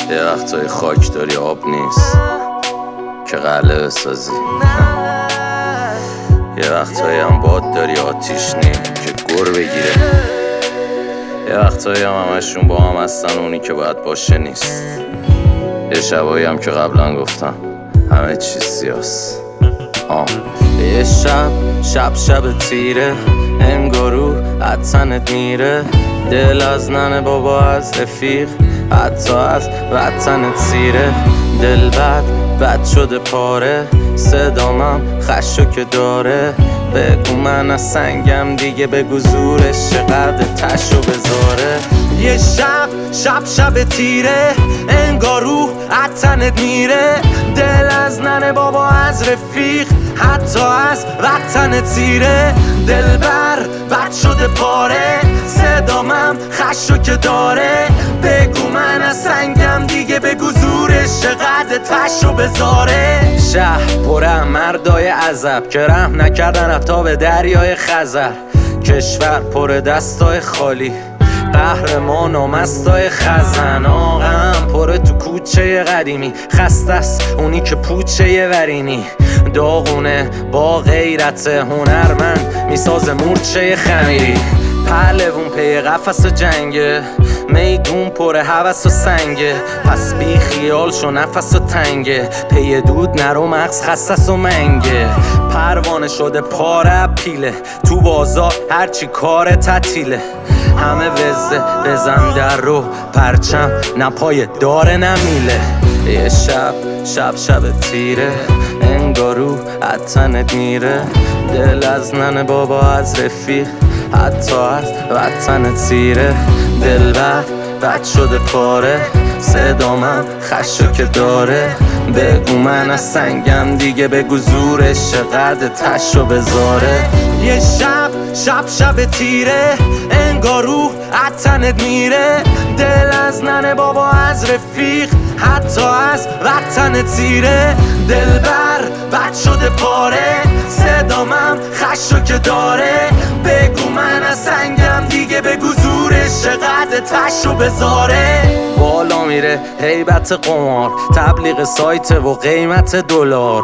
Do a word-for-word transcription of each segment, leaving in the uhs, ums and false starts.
یه وقتای خاک داری آب نیست که قلعه بسازی، یه وقتایی هم باد داری آتیش نیم که گر بگیره، یه وقتایی هم همشون با هم هستن اونی که باید باشه نیست، یه شبایی هم که قبلا گفتم همه چیز سیاست. آه. یه شب شب شب تیره انگارو عطنت میره، دل از ننه بابا از رفیق حتی از وطنت سیره، دل بد بد شده پاره، صدامم خشو که داره، بگو من از سنگم دیگه، بگو زورش چقدر تشو بذاره. یه شب شب شب تیره انگارو عطنت میره، دل از ننه بابا از رفیق حتی از وطنت سیره، دل بر بد شده پاره، صدامم خشو که داره، بگو من از سنگم دیگه، بگو زورش چقدر تشو بذاره. شهر پره مردای عذب که رحم نکردن حتی به دریای خزر، کشور پر دستای خالی قهرمان و مستای خزن، آقام پره تو کوچه قدیمی، خسته است اونی که پوچه ورینی، داغونه با غیرت هنرمند میساز مورچه خمیری، پهلوون پی قفس و جنگه، میدون پر هوس و سنگه، پس بی خیال شو نفس و تنگه، پی دود نرو مغز خصص و منگه، پروانه شده پاره پیله، تو بازار هرچی کار تعطیله، همه وزه بزن در رو پرچم نپای داره نمیله. یه شب شب شب تیره انگارو عطنت میره، دل از ننه بابا از رفیق حتی از وطنت سیره، دل بد بد شده پاره، صدامم خشو که داره، بگو من از سنگم دیگه، بگو زورش چقدر تشو بذاره. یه شب شب شب تیره انگارو عطنت میره، دل از ننه بابا از رفیق حتی از وطنت سیره، دل بر بد شده پاره، صدامم خشو که داره، بگو من از سنگم دیگه، بگو زورش چقدر تشو بذاره. بالا میره هیبت قمار، تبلیغ سایت و قیمت دلار،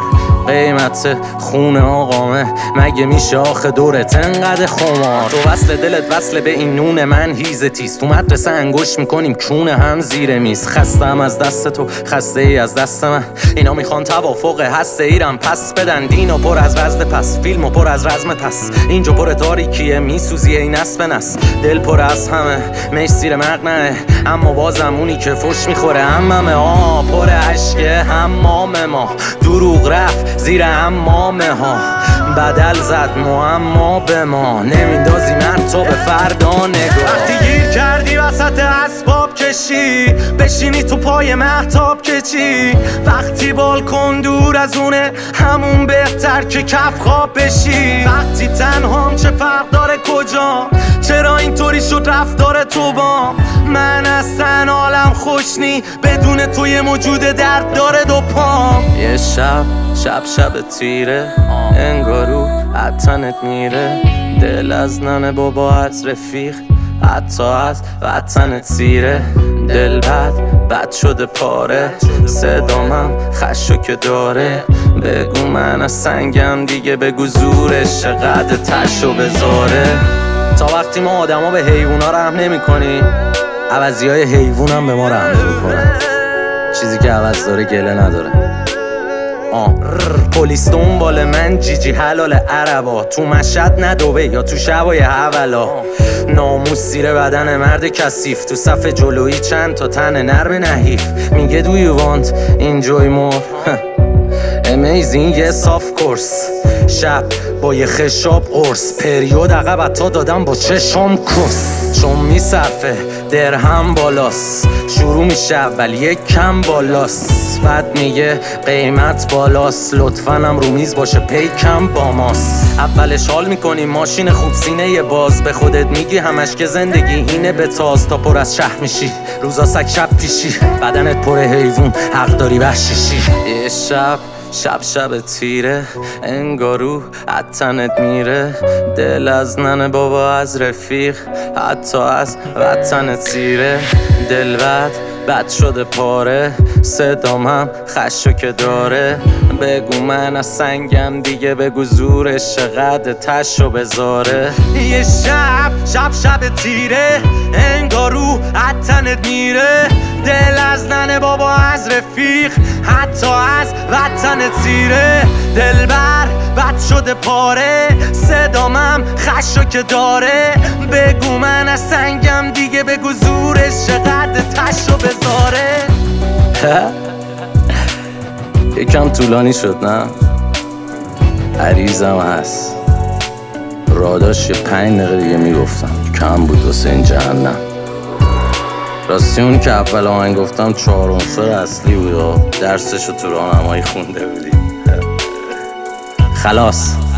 قیمت خونه آقامه مگه میشه آخه دورت انقدر خمار، تو وصل دلت وصل به این نون من هیزه تیز، تو مدرسه انگوش میکنیم کونه هم زیر میز، خستم از دست تو خسته ای از دست من، اینا میخوان توافق هسته ایرم پس بدن، دینو پر از وزد پس، فیلمو پر از رزم پس، اینجا پر تاریکیه میسوزی این نسب نس، دل پر از همه میش زیر مقنعه، اما بازم اونی که فش میخوره هممه، آه پر عشقه حمام ما، دروغ رفت زیر حمامه ها، بدل زد معما به ما، نمیندازی من تو به فردا نگاه. وقتی گیر کردی وسط اسباب کشی، بشینی تو پای مهتاب که چی، وقتی بالکن دور از اونه همون بهتر که کف خواب بشی، وقتی تنهام چه فرق داره کجا، چرا اینطوری شد رفتار تو با من، اصلا حالم خوش نی بدون تو یه موجود درد داره دو پام. یه شب شب شب تیره انگارو عطنت میره، دل از ننه بابا از رفیق حتی از وطنت سیره، دل بد بد شده پاره، صدامم خشو که داره، بگو من از سنگم دیگه، بگو زورش چقدر تشو بذاره. تا وقتی ما آدما به حیوونا رحم نمی کنیم، عوضی های حیوون هم به ما رحم نمی کنن، چیزی که عوض داره گله نداره. آه پلیس دنبال من جیجی حلال عربا، تو مشهد ندوبه یا تو شبای اولا، ناموس زیر بدن مرد کثیف، تو صف جلویی چند تا تن نرم نحیف، میگه do you want enjoy more amazing yes of course، شب با یه خشاب قرص، پریود عقب تا دادم با چشم کس، چون میصرفه درهم بالاست، شروع میشه اول یک کم بالاست، بعد میگه قیمت بالاست، لطفاً هم رو میز باشه پیکم با ماست، اولش حال میکنی ماشین خوب سینه یه باز، به خودت میگی همش که زندگی اینه به تاز، تا پر از شهر میشی روزا سگ شب پیشی، بدنت پر حیوون حق داری وحشیشی. یه شب شب شب تیره انگارو عطنت میره، دل از ننه بابا از رفیق حتی از وطنت سیره، دل بد بد شده پاره صدام هم خشو که داره بگو من از سنگم دیگه بگو زورش چقدر تشو بذاره یه شب شب شب تیره انگار رو عطنت میره دل از ننه بابا از رفیق حتی از وطنت سیره دلبر بد شده پاره صدامم خشو که داره بگو من از سنگم دیگه بگو زورش چقدر تشو بذاره یکم طولانی شد نه؟ عریضم هست راداش یه پنج دقیقه دیگه میگفتم کم بود واسه این جهنم راستی اون که اول آهنگ گفتم چهار عنصر اصلی بود و درسشو تو راهنمایی خونده بودی خلاص